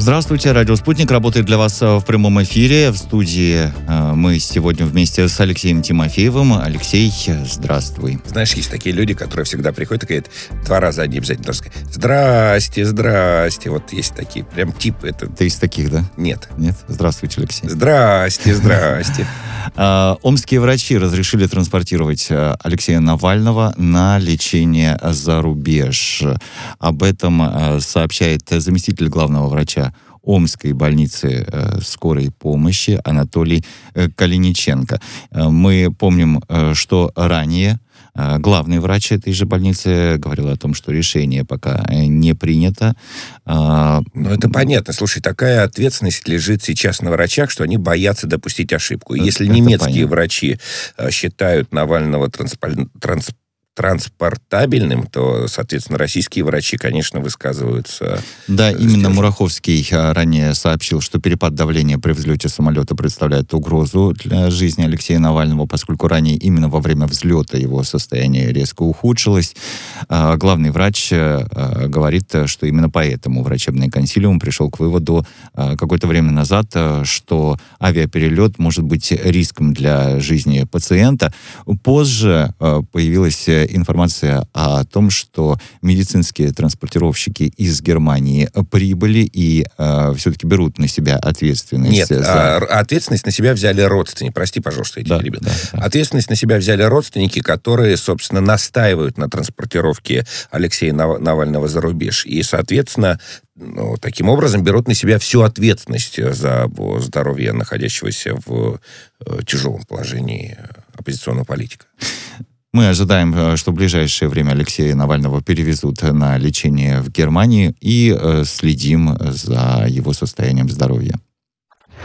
Здравствуйте, радио «Спутник» работает для вас в прямом эфире. В студии мы сегодня вместе с Алексеем Тимофеевым. Алексей, здравствуй. Знаешь, есть такие люди, которые всегда приходят и говорят, 2 раза они обязательно должны сказать: «Здрасте, здрасте». Вот есть такие, прям типы. Это... Ты из таких, да? Нет. Нет? Здравствуйте, Алексей. Здрасте, здрасте. Омские врачи разрешили транспортировать Алексея Навального на лечение за рубеж. Об этом сообщает заместитель главного врача Омской больницы скорой помощи Анатолий Калиниченко. Мы помним, что ранее главный врач этой же больницы говорил о том, что решение пока не принято. Ну, это понятно. Слушай, такая ответственность лежит сейчас на врачах, что они боятся допустить ошибку. Если немецкие врачи считают Навального транспортабельным, то, соответственно, российские врачи, конечно, высказываются. Да, именно Мураховский ранее сообщил, что перепад давления при взлете самолета представляет угрозу для жизни Алексея Навального, поскольку ранее именно во время взлета его состояние резко ухудшилось. Главный врач говорит, что именно поэтому врачебный консилиум пришел к выводу какое-то время назад, что авиаперелет может быть риском для жизни пациента. Позже появилась информация о том, что медицинские транспортировщики из Германии прибыли и все-таки берут на себя ответственность. Нет, ответственность на себя взяли родственники. Прости, пожалуйста, я тебя перебил. Да. Ответственность на себя взяли родственники, которые, собственно, настаивают на транспортировке Алексея Навального за рубеж. И, соответственно, таким образом берут на себя всю ответственность за здоровье находящегося в тяжелом положении оппозиционного политика. Мы ожидаем, что в ближайшее время Алексея Навального перевезут на лечение в Германию и следим за его состоянием здоровья.